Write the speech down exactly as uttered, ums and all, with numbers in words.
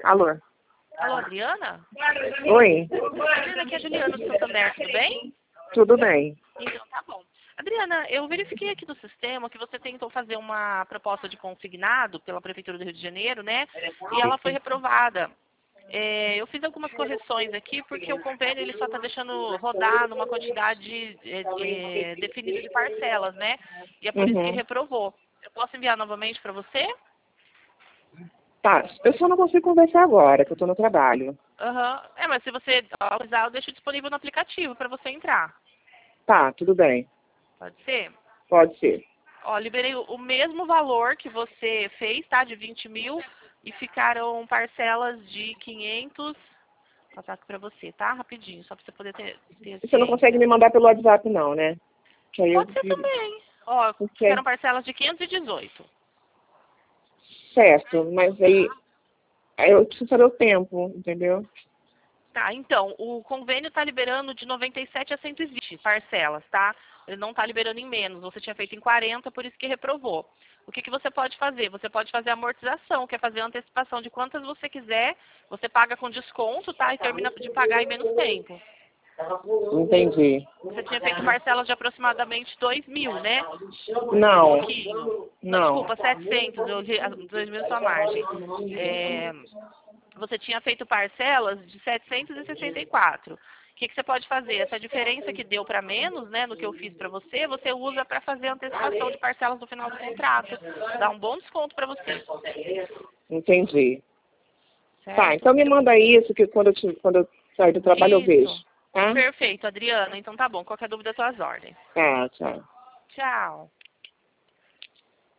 Alô? Alô, Adriana? Oi? Adriana, aqui é a Juliana do Santander, tudo bem? Tudo bem. Então, tá bom. Adriana, eu verifiquei aqui no sistema que você tentou fazer uma proposta de consignado pela Prefeitura do Rio de Janeiro, né? E ela foi reprovada. É, eu fiz algumas correções aqui porque o convênio ele só está deixando rodar numa quantidade é, é, definida de parcelas, né? E é por isso que Uhum. reprovou. Eu posso enviar novamente para você? Tá, eu só não consigo conversar agora, que eu tô no trabalho. Aham. É, mas se você autorizar, eu deixo disponível no aplicativo para você entrar. Tá, tudo bem. Pode ser? Pode ser. Ó, liberei o o mesmo valor que você fez, tá? De vinte mil. E ficaram parcelas de quinhentos. Vou passar aqui pra você, tá? Rapidinho, só pra você poder ter, ter Você não consegue ciência. me mandar pelo WhatsApp, não, né? Que aí eu Pode ser prefiro. também. Ó, Porque... ficaram parcelas de quinhentos e dezoito. Certo, mas aí, aí eu preciso saber o tempo, entendeu? Tá, então, o convênio tá liberando de noventa e sete a cento e vinte parcelas, tá? Ele não tá liberando em menos. Você tinha feito em quarenta, por isso que reprovou. O que, que você pode fazer? Você pode fazer amortização, que é fazer a antecipação de quantas você quiser. Você paga com desconto, tá? E termina de pagar em menos tempo. Entendi. Você tinha feito parcelas de aproximadamente dois mil, né? Um Não, pouquinho. Não, não. desculpa, setecentos, eu li as dois mil sua margem. É, você tinha feito parcelas de setecentos e sessenta e quatro. O que, que você pode fazer? Essa diferença que deu para menos, né, no que eu fiz para você, você usa para fazer a antecipação de parcelas no final do contrato. Dá um bom desconto para você. Entendi. Tá, Certo? então me manda isso, que quando eu, te, quando eu sair do trabalho eu vejo. Isso. Tá? Perfeito, Adriana. Então tá bom. Qualquer dúvida, tuas ordens. Tá, tchau. Tchau.